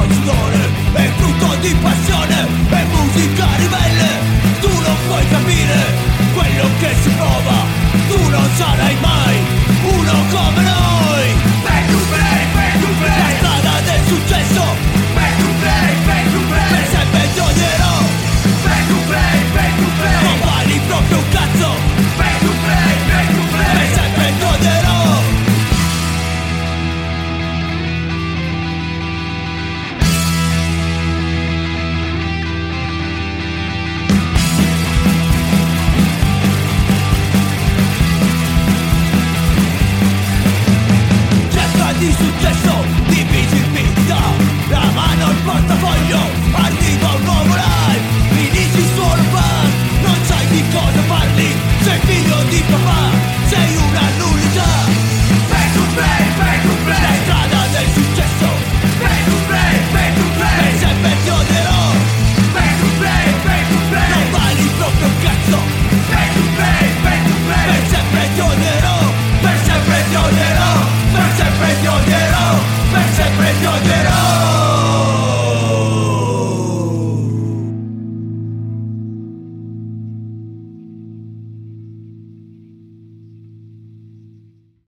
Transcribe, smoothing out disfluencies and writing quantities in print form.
con sudore, è frutto di passione, è musica ribelle. Tu non puoi capire quello che si prova, tu non sarai mai uno come noi. Back to play, la strada del successo. Back to play, per sempre ti odierò. Back to play, non vali proprio un cazzo. Back to play, per sempre ti odierò. Di successo, divisi